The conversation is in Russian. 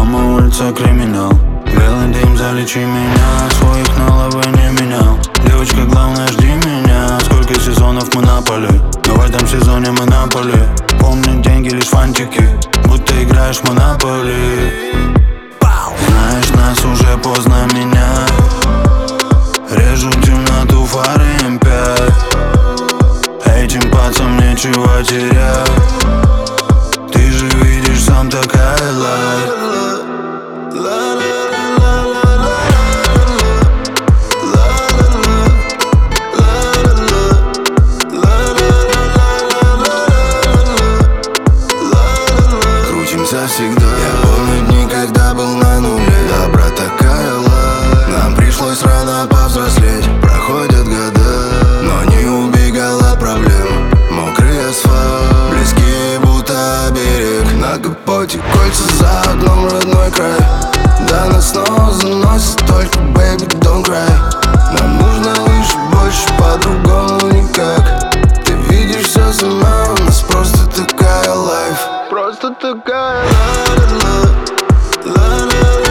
Дома улица криминал, белый дым, залечи меня. Своих на лавы не менял. Девочка, главное, жди меня. Сколько сезонов мы на поле, но в этом сезоне мы на поле. Помню, деньги лишь фантики, будто играешь в Монополи. Знаешь, нас уже поздно менять. Режут темноту фары М5. Этим пацам нечего терять. Ты же видишь, сам такая лайф. Крутимся всегда. Я помню дни, когда был на нуле. Добра такая лайф. Нам пришлось рано повзрослеть. Проходят года, но не убегал от проблем. Мокрый асфальт, близкие будто берег. На капоте кольца, за окном родной край. Да нас снова заносит, только baby don't cry. Нам нужно лишь больше, по-другому никак. Ты видишь все сама, у нас просто такая лайф. Просто такая ла-ла-ла, ла-ла-ла.